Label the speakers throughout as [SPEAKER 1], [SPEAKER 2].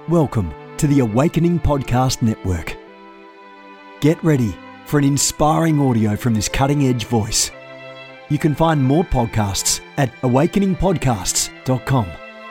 [SPEAKER 1] Welcome to the Awakening Podcast Network. Get ready for an inspiring audio from this cutting-edge voice. You can find more podcasts at awakeningpodcasts.com.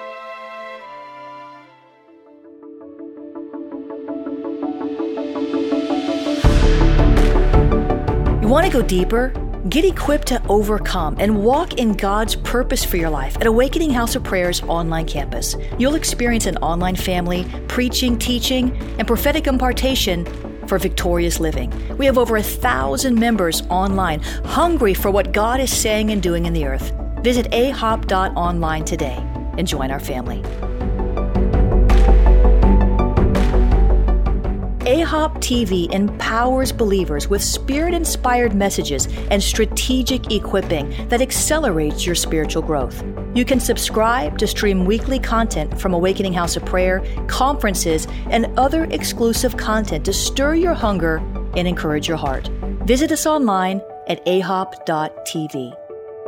[SPEAKER 2] You want to go deeper? Get equipped to overcome and walk in God's purpose for your life at Awakening House of Prayer's online campus. You'll experience an online family, preaching, teaching, and prophetic impartation for victorious living. We have over 1,000 members online, hungry for what God is saying and doing in the earth. Visit ahop.online today and join our family. AHOP TV empowers believers with Spirit-inspired messages and strategic equipping that accelerates your spiritual growth. You can subscribe to stream weekly content from Awakening House of Prayer, conferences, and other exclusive content to stir your hunger and encourage your heart. Visit us online at ahop.tv.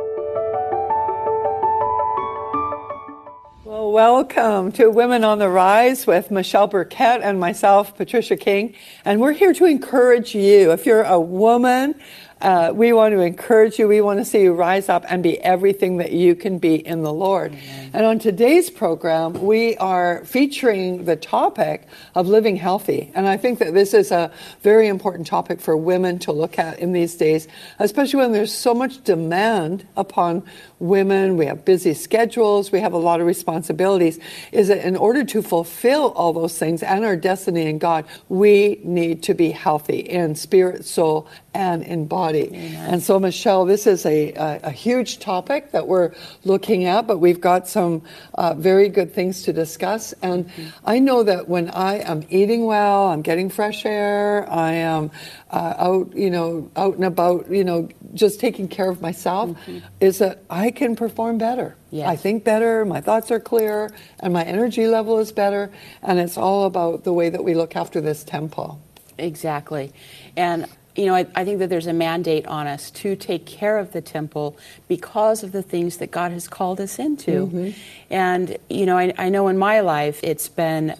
[SPEAKER 3] Welcome to Women on the Rise with Michelle Burkett and myself, Patricia King. And we're here to encourage you. If you're a woman, we want to encourage you. We want to see you rise up and be everything that you can be in the Lord. Amen. And on today's program, we are featuring the topic of living healthy. And I think that this is a very important topic for women to look at in these days, especially when there's so much demand upon women. We have busy schedules. We have a lot of responsibilities. Is that in order to fulfill all those things and our destiny in God, we need to be healthy in spirit, soul, and in body. Amen. And so, Michelle, this is a huge topic that we're looking at, but we've got some very good things to discuss. And I know that when I am eating well, I'm getting fresh air, I am out and about, just taking care of myself, is that I can perform better. Yes. I think better, my thoughts are clearer, and my energy level is better. And it's all about the way that we look after this temple.
[SPEAKER 4] Exactly. And I think that there's a mandate on us to take care of the temple because of the things that God has called us into. Mm-hmm. And, I know in my life it's been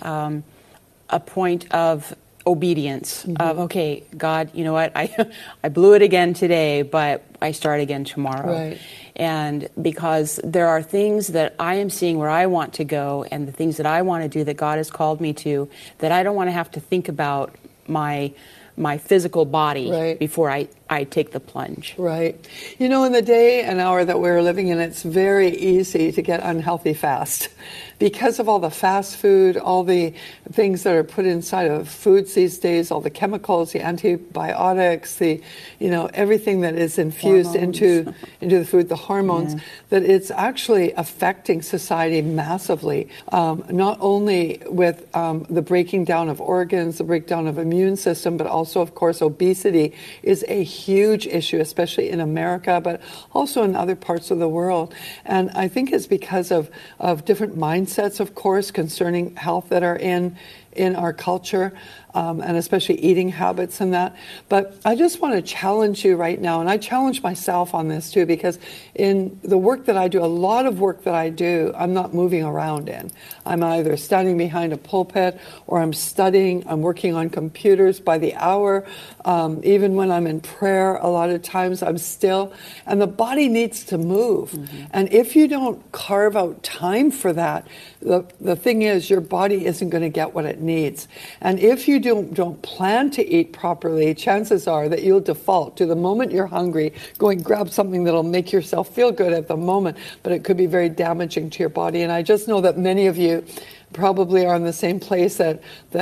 [SPEAKER 4] a point of obedience, of, okay, God, you know what, I blew it again today, but I start again tomorrow. Right. And because there are things that I am seeing where I want to go and the things that I want to do that God has called me to, that I don't want to have to think about my physical body before I take the plunge. Right.
[SPEAKER 3] In the day and hour that we're living in, it's very easy to get unhealthy fast. Because of all the fast food, all the things that are put inside of foods these days, all the chemicals, the antibiotics, the everything that is infused into the food, the hormones, that it's actually affecting society massively. Not only with the breaking down of organs, the breakdown of immune system, but also, of course, obesity is a huge issue, especially in America, but also in other parts of the world. And I think it's because of different mindsets, of course, concerning health that are in our culture, and especially eating habits and that. But I just want to challenge you right now, and I challenge myself on this too, because in the work that I do, a lot of work that I do, I'm not moving around in. I'm either standing behind a pulpit or I'm studying, I'm working on computers by the hour. Even when I'm in prayer, a lot of times I'm still, and the body needs to move. Mm-hmm. And if you don't carve out time for that, the thing is, your body isn't going to get what it needs. And if you don't plan to eat properly, chances are that you'll default to the moment you're hungry, go and grab something that'll make yourself feel good at the moment, but it could be very damaging to your body. And I just know that many of you probably are in the same place that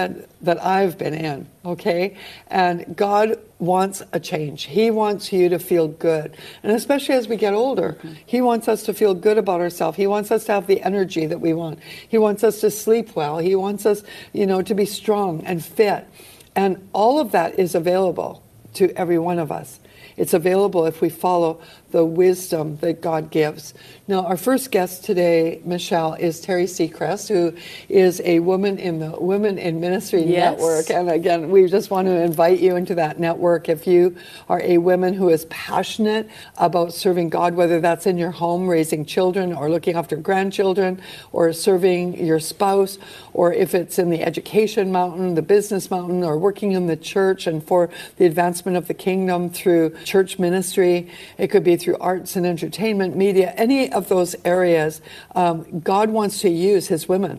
[SPEAKER 3] I've been in, okay? And God wants a change. He wants you to feel good. And especially as we get older, He wants us to feel good about ourselves. He wants us to have the energy that we want. He wants us to sleep well. He wants us, to be strong and fit. And all of that is available to every one of us. It's available if we follow the wisdom that God gives. Now, our first guest today, Michelle, is Terry Seacrest, who is a woman in the Women in Ministry Network. And again, we just want to invite you into that network. If you are a woman who is passionate about serving God, whether that's in your home, raising children, or looking after grandchildren, or serving your spouse, or if it's in the education mountain, the business mountain, or working in the church and for the advancement of the kingdom through church ministry, it could be through arts and entertainment, media, any of those areas, God wants to use his women,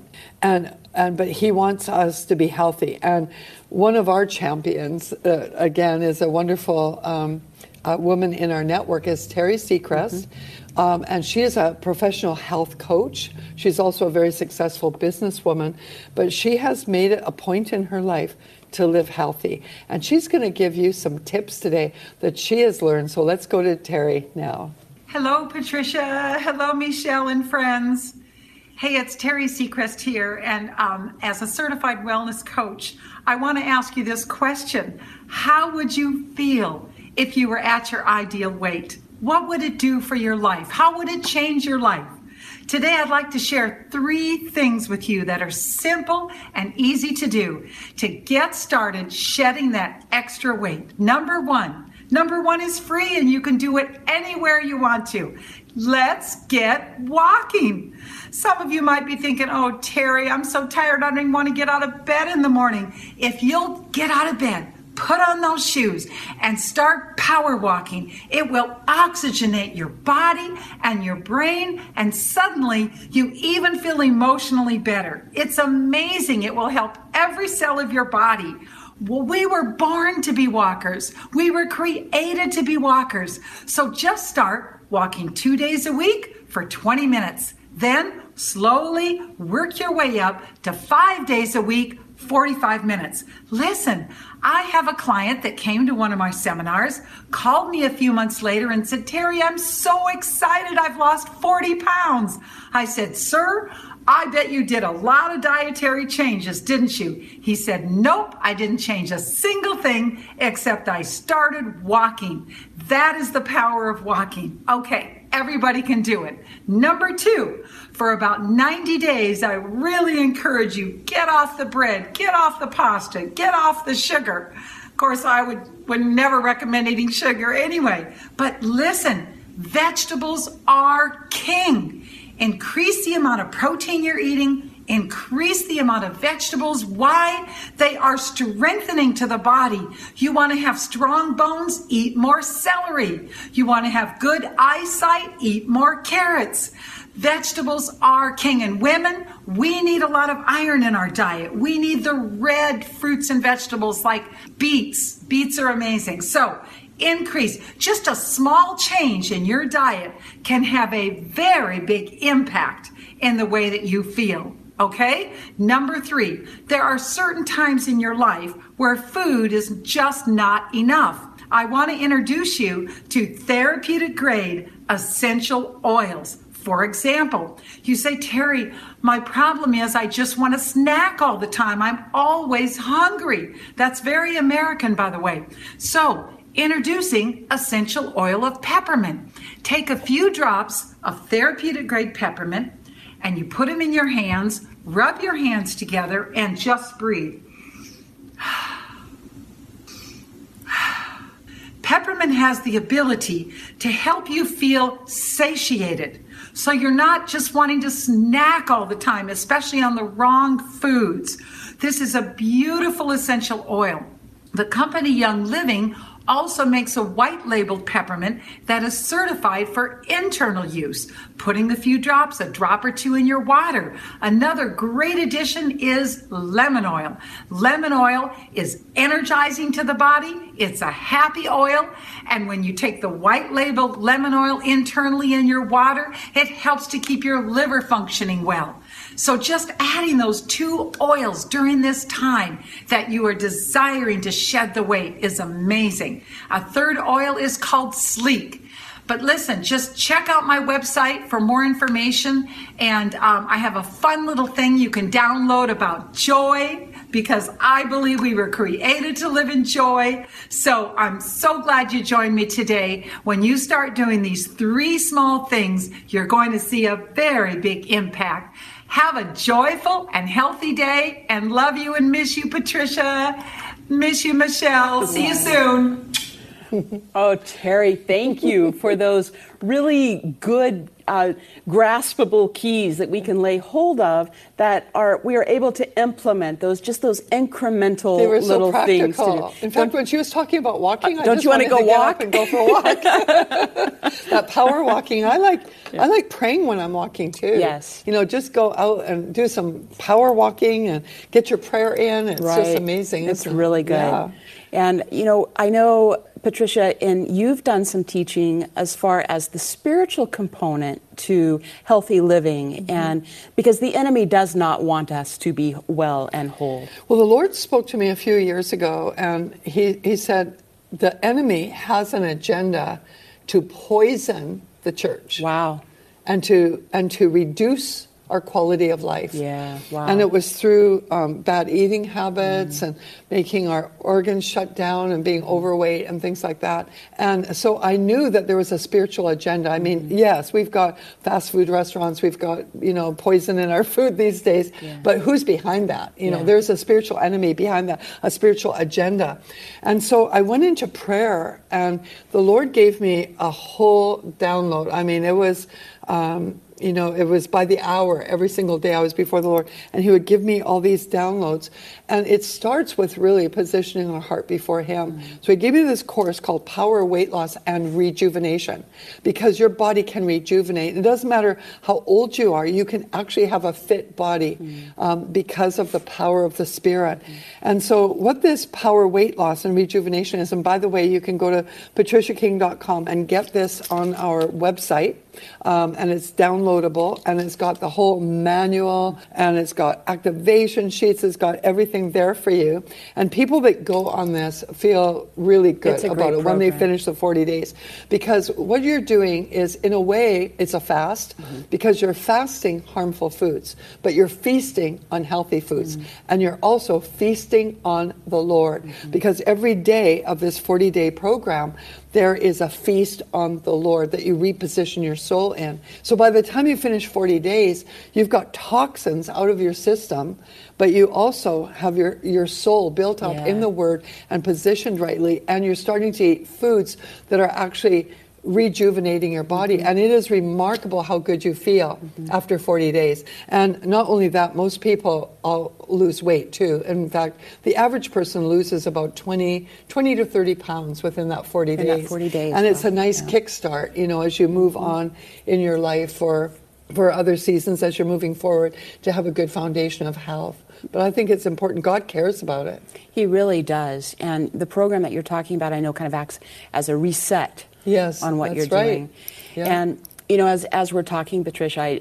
[SPEAKER 3] but he wants us to be healthy. And one of our champions, again, is a wonderful woman in our network, is Terry Seacrest. And she is a professional health coach. She's also a very successful businesswoman, but she has made it a point in her life to live healthy. And she's going to give you some tips today that she has learned. So let's go to Terry now.
[SPEAKER 5] Hello, Patricia. Hello, Michelle and friends. Hey, it's Terry Seacrest here. And as a certified wellness coach, I want to ask you this question. How would you feel if you were at your ideal weight? What would it do for your life? How would it change your life? Today, I'd like to share 3 things with you that are simple and easy to do to get started shedding that extra weight. Number one is free, and you can do it anywhere you want to. Let's get walking. Some of you might be thinking, oh, Terry, I'm so tired, I don't even want to get out of bed in the morning. If you'll get out of bed, put on those shoes and start power walking, it will oxygenate your body and your brain, and suddenly you even feel emotionally better. It's amazing. It will help every cell of your body. Well, we were born to be walkers. We were created to be walkers. So just start walking 2 days a week for 20 minutes. Then slowly work your way up to 5 days a week, 45 minutes. Listen, I have a client that came to one of my seminars, called me a few months later and said, Terry, I'm so excited. I've lost 40 pounds. I said, sir, I bet you did a lot of dietary changes, didn't you? He said, nope, I didn't change a single thing except I started walking. That is the power of walking. Okay, everybody can do it. Number 2, for about 90 days, I really encourage you, get off the bread, get off the pasta, get off the sugar. Of course, I would never recommend eating sugar anyway. But listen, vegetables are king. Increase the amount of protein you're eating. Increase the amount of vegetables. Why? They are strengthening to the body. You want to have strong bones? Eat more celery. You want to have good eyesight? Eat more carrots. Vegetables are king. And women, we need a lot of iron in our diet. We need the red fruits and vegetables like beets. Beets are amazing. So increase. Just a small change in your diet can have a very big impact in the way that you feel. Okay? Number 3, there are certain times in your life where food is just not enough. I want to introduce you to therapeutic grade essential oils. For example, you say, Terry, my problem is I just want to snack all the time. I'm always hungry. That's very American, by the way. So, introducing essential oil of peppermint. Take a few drops of therapeutic grade peppermint and you put them in your hands, rub your hands together and just breathe. Peppermint has the ability to help you feel satiated. So you're not just wanting to snack all the time, especially on the wrong foods. This is a beautiful essential oil. The company Young Living also makes a white labeled peppermint that is certified for internal use, putting a few drops, a drop or two in your water. Another great addition is lemon oil. Lemon oil is energizing to the body. It's a happy oil. And when you take the white labeled lemon oil internally in your water, it helps to keep your liver functioning well. So just adding those 2 oils during this time that you are desiring to shed the weight is amazing. A third oil is called Sleek. But listen, just check out my website for more information. And I have a fun little thing you can download about joy, because I believe we were created to live in joy. So I'm so glad you joined me today. When you start doing these 3 small things, you're going to see a very big impact. Have a joyful and healthy day, and love you and miss you, Patricia. Miss you, Michelle. See you soon.
[SPEAKER 4] Oh, Terry, thank you for those really good, graspable keys that we can lay hold of that we are able to implement those incremental
[SPEAKER 3] they were so
[SPEAKER 4] little things.
[SPEAKER 3] Practical. In fact, when she was talking about walking, I
[SPEAKER 4] don't
[SPEAKER 3] just
[SPEAKER 4] you want to go
[SPEAKER 3] get
[SPEAKER 4] walk
[SPEAKER 3] up and go for a walk. That power walking, I like praying when I'm walking too.
[SPEAKER 4] Yes,
[SPEAKER 3] just go out and do some power walking and get your prayer in. It's just amazing.
[SPEAKER 4] It's really good.
[SPEAKER 3] Yeah.
[SPEAKER 4] And I know, Patricia, and you've done some teaching as far as the spiritual component to healthy living, and because the enemy does not want us to be well and whole.
[SPEAKER 3] Well, the Lord spoke to me a few years ago, and he said the enemy has an agenda to poison the church.
[SPEAKER 4] Wow.
[SPEAKER 3] And to reduce our quality of life.
[SPEAKER 4] Yeah, wow.
[SPEAKER 3] And it was through bad eating habits and making our organs shut down and being overweight and things like that. And so I knew that there was a spiritual agenda. I mean, yes, we've got fast food restaurants, we've got, poison in our food these days, but who's behind that? There's a spiritual enemy behind that, a spiritual agenda. And so I went into prayer, and the Lord gave me a whole download. I mean, it was it was by the hour. Every single day I was before the Lord, and He would give me all these downloads. And it starts with really positioning our heart before Him. So He gave me this course called Power, Weight Loss, and Rejuvenation, because your body can rejuvenate. It doesn't matter how old you are. You can actually have a fit body because of the power of the Spirit. And so what this Power, Weight Loss, and Rejuvenation is, and by the way, you can go to patriciaking.com and get this on our website. And it's downloadable, and it's got the whole manual, and it's got activation sheets, it's got everything there for you. And people that go on this feel really good about it when they finish the 40 days. Because what you're doing is, in a way, it's a fast, because you're fasting harmful foods, but you're feasting on healthy foods. And you're also feasting on the Lord, because every day of this 40-day program, there is a feast on the Lord that you reposition your soul in. So by the time you finish 40 days, you've got toxins out of your system, but you also have your soul built up in the Word and positioned rightly, and you're starting to eat foods that are actually rejuvenating your body. And it is remarkable how good you feel after 40 days. And not only that, most people all lose weight too. In fact, the average person loses about 20 to 30 pounds within that 40 days.
[SPEAKER 4] In that 40 days.
[SPEAKER 3] And it's a nice kickstart, as you move on in your life for other seasons, as you're moving forward, to have a good foundation of health. But I think it's important. God cares about it.
[SPEAKER 4] He really does. And the program that you're talking about, I know, kind of acts as a reset.
[SPEAKER 3] Yes,
[SPEAKER 4] on what you're
[SPEAKER 3] right.
[SPEAKER 4] doing. Yeah. And, as we're talking, Patricia,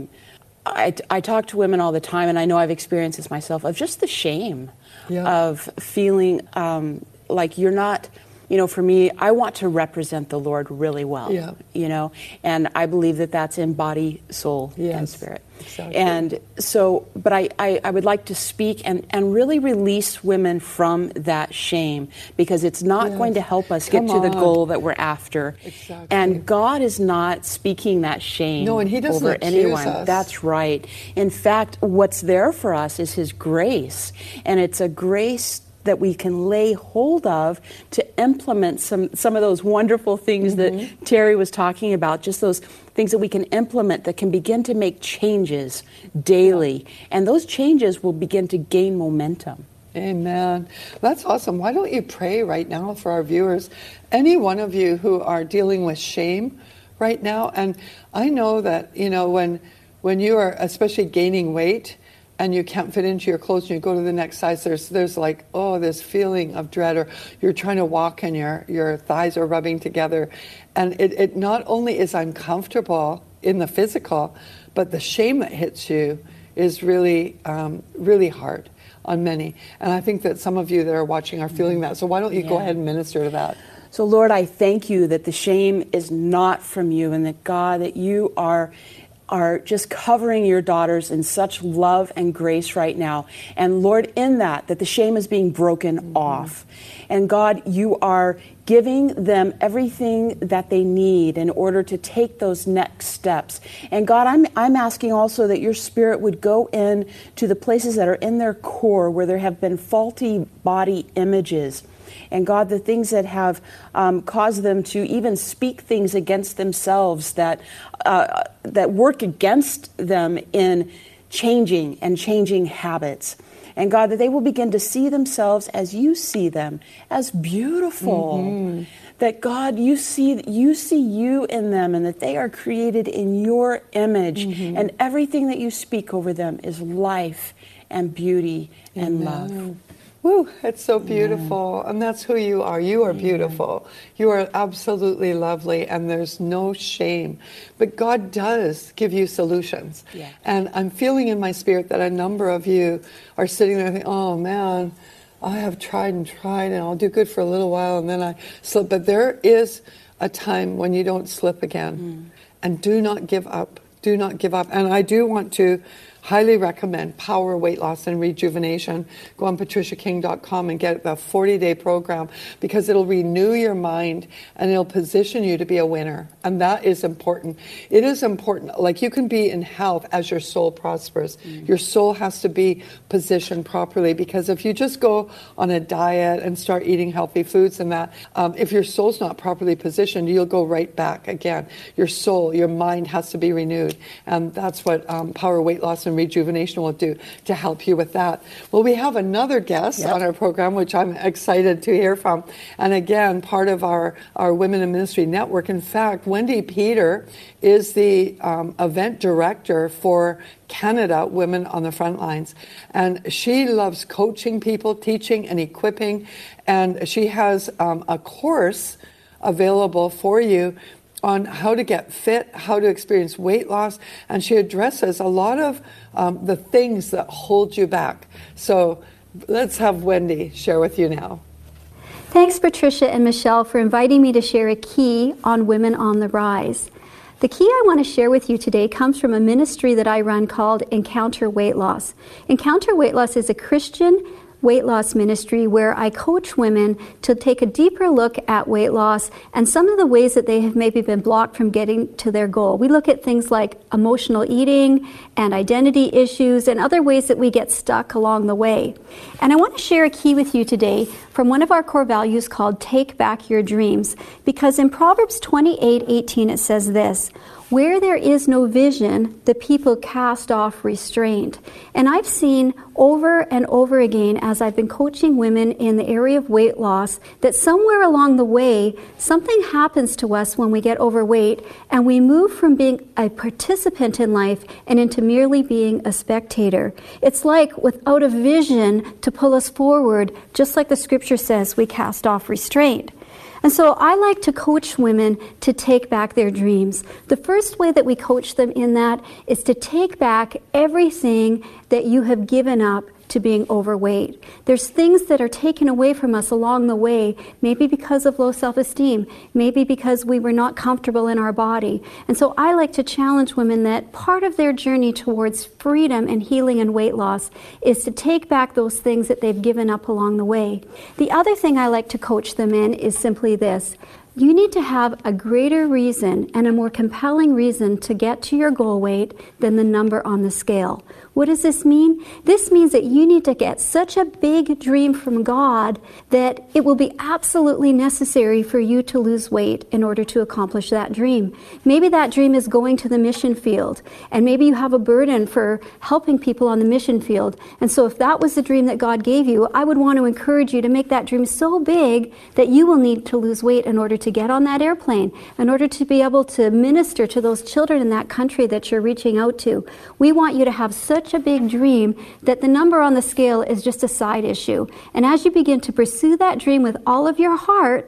[SPEAKER 4] I talk to women all the time, and I know I've experienced this myself, of just the shame of feeling like you're not, for me, I want to represent the Lord really well, and I believe that that's in body, soul, and spirit.
[SPEAKER 3] Exactly.
[SPEAKER 4] And so, but I would like to speak and really release women from that shame, because it's not going to help us get to the goal that we're after.
[SPEAKER 3] Exactly.
[SPEAKER 4] And God is not speaking that shame
[SPEAKER 3] and He doesn't
[SPEAKER 4] over anyone.
[SPEAKER 3] Us.
[SPEAKER 4] That's right. In fact, what's there for us is His grace, and it's a grace that we can lay hold of to implement some of those wonderful things that Terry was talking about, just those things that we can implement that can begin to make changes daily. And those changes will begin to gain momentum.
[SPEAKER 3] Amen. That's awesome. Why don't you pray right now for our viewers? Any one of you who are dealing with shame right now, and I know that, when you are especially gaining weight, and you can't fit into your clothes and you go to the next size, there's like, this feeling of dread, or you're trying to walk and your thighs are rubbing together. And it not only is uncomfortable in the physical, but the shame that hits you is really, really hard on many. And I think that some of you that are watching are feeling that. So why don't you go ahead and minister to that?
[SPEAKER 4] So Lord, I thank you that the shame is not from you, and that God, that you are are just covering your daughters in such love and grace right now. And Lord, in that the shame is being broken off. And God, you are giving them everything that they need in order to take those next steps. And God, I'm asking also that your Spirit would go in to the places that are in their core where there have been faulty body images. And God, the things that have caused them to even speak things against themselves that work against them in changing habits. And God, that they will begin to see themselves as you see them, as beautiful. That God, you see you in them, and that they are created in your image. And everything that you speak over them is life and beauty and love.
[SPEAKER 3] Woo, it's so beautiful. And that's who you are. You are beautiful. You are absolutely lovely, and there's no shame. But God does give you solutions.
[SPEAKER 4] Yeah.
[SPEAKER 3] And I'm feeling in my spirit that a number of you are sitting there thinking, oh man, I have tried and I'll do good for a little while and then I slip. But there is a time when you don't slip again. And do not give up. Do not give up. And I do want to highly recommend Power Weight Loss and Rejuvenation. Go on patriciaking.com and get the 40-day program, because it'll renew your mind and it'll position you to be a winner. And that is important. It is important. Like, you can be in health as your soul prospers. Your soul has to be positioned properly, because if you just go on a diet and start eating healthy foods and that, if your soul's not properly positioned, you'll go right back again. Your soul, your mind has to be renewed. And that's what Power Weight Loss and Rejuvenation will do to help you with that. Well, we have another guest on our program, which I'm excited to hear from. And again, part of our Women in Ministry Network. In fact, Wendy Peter is the event director for Canada Women on the Front Lines. And she loves coaching people, teaching and equipping. And she has a course available for you on how to get fit, how to experience weight loss, and she addresses a lot of the things that hold you back. So let's have Wendy share with you now.
[SPEAKER 6] Thanks, Patricia and Michelle, for inviting me to share a key on Women on the Rise. The key I want to share with you today comes from a ministry that I run called Encounter Weight Loss. Encounter Weight Loss is a Christian weight loss ministry where I coach women to take a deeper look at weight loss and some of the ways that they have maybe been blocked from getting to their goal. We look at things like emotional eating and identity issues and other ways that we get stuck along the way. And I want to share a key with you today from one of our core values called Take Back Your Dreams, because in Proverbs 28:18 it says this: where there is no vision, the people cast off restraint. And I've seen over and over again as I've been coaching women in the area of weight loss that somewhere along the way, something happens to us when we get overweight and we move from being a participant in life and into merely being a spectator. It's like without a vision to pull us forward, just like the scripture says, we cast off restraint. And so I like to coach women to take back their dreams. The first way that we coach them in that is to take back everything that you have given up to being overweight. There's things that are taken away from us along the way, maybe because of low self-esteem, maybe because we were not comfortable in our body. And so I like to challenge women that part of their journey towards freedom and healing and weight loss is to take back those things that they've given up along the way. The other thing I like to coach them in is simply this: you need to have a greater reason and a more compelling reason to get to your goal weight than the number on the scale. What does this mean? This means that you need to get such a big dream from God that it will be absolutely necessary for you to lose weight in order to accomplish that dream. Maybe that dream is going to the mission field, and maybe you have a burden for helping people on the mission field. And so if that was the dream that God gave you, I would want to encourage you to make that dream so big that you will need to lose weight in order to get on that airplane, in order to be able to minister to those children in that country that you're reaching out to. We want you to have such a big dream that the number on the scale is just a side issue. And as you begin to pursue that dream with all of your heart,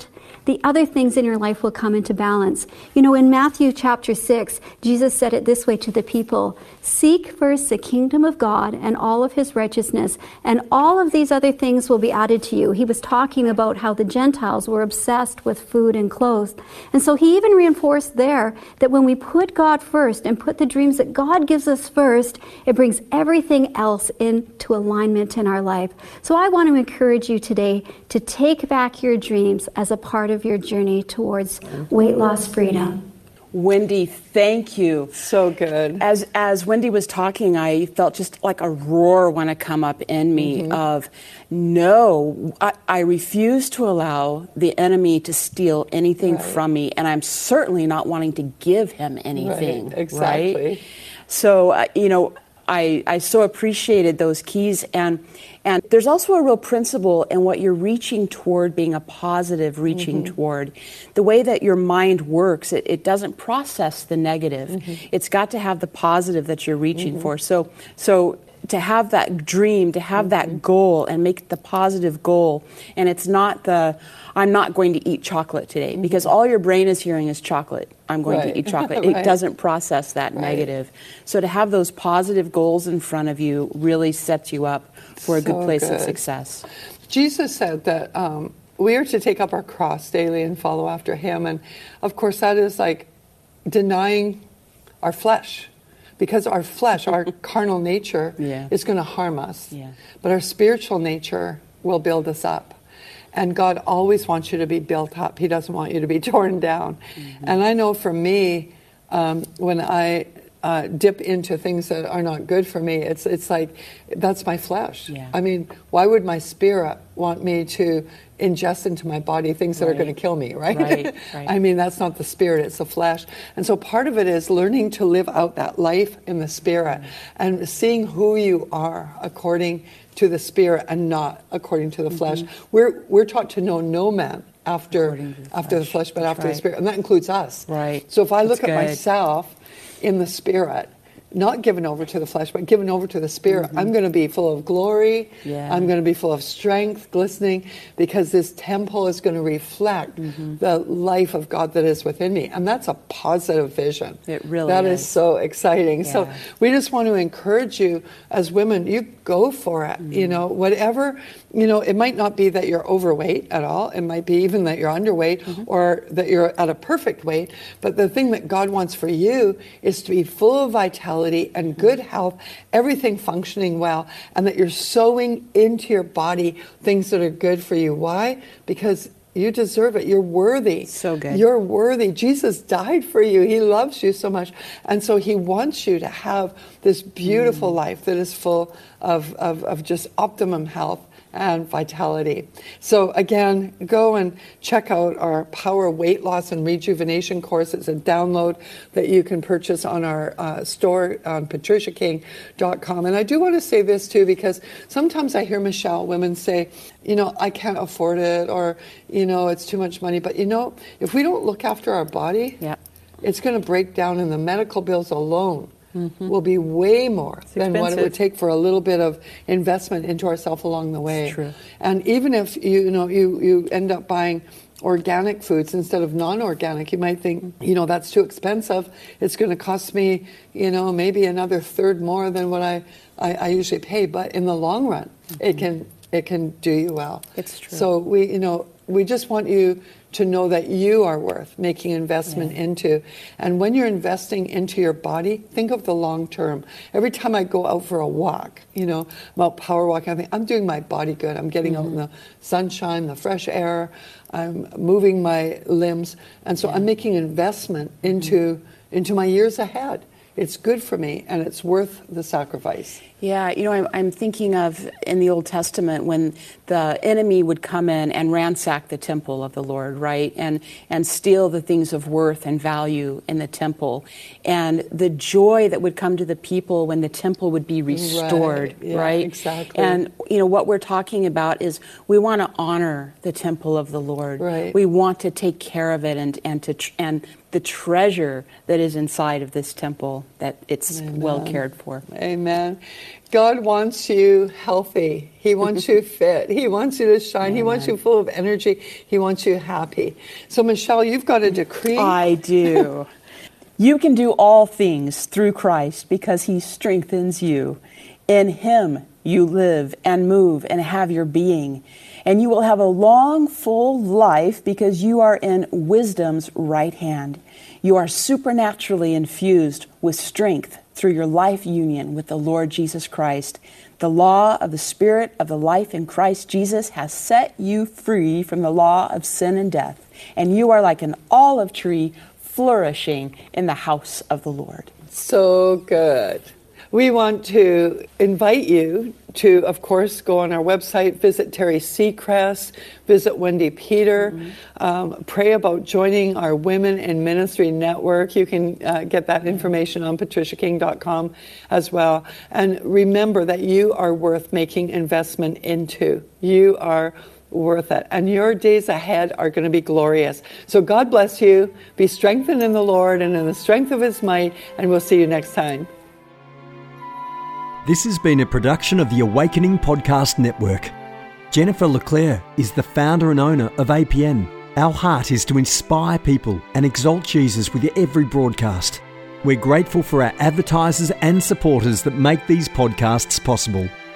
[SPEAKER 6] the other things in your life will come into balance. You know, in Matthew chapter 6, Jesus said it this way to the people: seek first the kingdom of God and all of his righteousness, and all of these other things will be added to you. He was talking about how the Gentiles were obsessed with food and clothes. And so he even reinforced there that when we put God first and put the dreams that God gives us first, it brings everything else into alignment in our life. So I want to encourage you today to take back your dreams as a part of your journey towards weight loss freedom.
[SPEAKER 4] Wendy, thank you.
[SPEAKER 3] So good.
[SPEAKER 4] As Wendy was talking, I felt just like a roar want to come up in me of, no, I refuse to allow the enemy to steal anything from me, and I'm certainly not wanting to give him anything.
[SPEAKER 3] Right, exactly.
[SPEAKER 4] Right? So, you know, I so appreciated those keys, and there's also a real principle in what you're reaching toward, being a positive reaching toward. The way that your mind works, it doesn't process the negative. It's got to have the positive that you're reaching for. So to have that dream, to have that goal and make it the positive goal, and it's not the, I'm not going to eat chocolate today, because all your brain is hearing is chocolate. I'm going to eat chocolate. It doesn't process that negative. So to have those positive goals in front of you really sets you up for a good place of success.
[SPEAKER 3] Jesus said that we are to take up our cross daily and follow after him. And of course that is like denying our flesh. Because our flesh, our carnal nature, is going to harm us. But our spiritual nature will build us up. And God always wants you to be built up. He doesn't want you to be torn down. And I know for me, when I dip into things that are not good for me, it's like, that's my flesh. I mean, why would my spirit want me to ingest into my body things that are going to kill me, right? I mean, that's not the spirit, it's the flesh. And so part of it is learning to live out that life in the spirit and seeing who you are according to the spirit and not according to the flesh. We're taught to know no man after the flesh, but after the spirit, and that includes us. So if I look at myself in the spirit, not given over to the flesh, but given over to the spirit, I'm going to be full of glory. I'm going to be full of strength, glistening, because this temple is going to reflect the life of God that is within me. And that's a positive vision.
[SPEAKER 4] It really
[SPEAKER 3] That is so exciting. So we just want to encourage you as women, you go for it. You know, whatever, you know, it might not be that you're overweight at all. It might be even that you're underweight or that you're at a perfect weight. But the thing that God wants for you is to be full of vitality and good health, everything functioning well, and that you're sowing into your body things that are good for you. Why? Because you deserve it. You're worthy.
[SPEAKER 4] So good.
[SPEAKER 3] You're worthy. Jesus died for you. He loves you so much. And so he wants you to have this beautiful life that is full of just optimum health and vitality. So again, go and check out our Power Weight Loss and Rejuvenation course. It's a download that you can purchase on our store on patriciaking.com. And I do want to say this too, because sometimes I hear, Michelle, women say, you know, I can't afford it, or, you know, it's too much money. But, you know, if we don't look after our body, it's going to break down, and the medical bills alone will be way more than what it would take for a little bit of investment into ourselves along the way.
[SPEAKER 4] It's true.
[SPEAKER 3] And even if you end up buying organic foods instead of non-organic, you might think, you know, that's too expensive. It's going to cost me, you know, maybe another third more than what I usually pay. But in the long run, it can do you well.
[SPEAKER 4] It's true.
[SPEAKER 3] So we just want you to know that you are worth making investment into. And when you're investing into your body, think of the long term. Every time I go out for a walk, you know, I'm out power walking, I think I'm doing my body good. I'm getting out in the sunshine, the fresh air. I'm moving my limbs. And so I'm making investment into my years ahead. It's good for me, and it's worth the sacrifice.
[SPEAKER 4] Yeah, you know, I'm thinking of in the Old Testament when the enemy would come in and ransack the temple of the Lord, right? And steal the things of worth and value in the temple. And the joy that would come to the people when the temple would be restored, right?
[SPEAKER 3] Exactly.
[SPEAKER 4] And, you know, what we're talking about is we want to honor the temple of the Lord.
[SPEAKER 3] Right.
[SPEAKER 4] We want to take care of it and the treasure that is inside of this temple, that it's well cared for.
[SPEAKER 3] Amen. God wants you healthy. He wants you fit. He wants you to shine. Amen. He wants you full of energy. He wants you happy. So, Michelle, you've got a decree.
[SPEAKER 4] I do. You can do all things through Christ because he strengthens you. In him you live and move and have your being. And you will have a long, full life because you are in wisdom's right hand. You are supernaturally infused with strength through your life union with the Lord Jesus Christ. The law of the Spirit of the life in Christ Jesus has set you free from the law of sin and death. And you are like an olive tree flourishing in the house of the Lord.
[SPEAKER 3] So good. We want to invite you to, of course, go on our website, visit Terry Seacrest, visit Wendy Peter, pray about joining our Women in Ministry Network. You can get that information on patriciaking.com as well. And remember that you are worth making investment into. You are worth it. And your days ahead are going to be glorious. So God bless you. Be strengthened in the Lord and in the strength of his might. And we'll see you next time.
[SPEAKER 1] This has been a production of the Awakening Podcast Network. Jennifer Leclerc is the founder and owner of APN. Our heart is to inspire people and exalt Jesus with every broadcast. We're grateful for our advertisers and supporters that make these podcasts possible.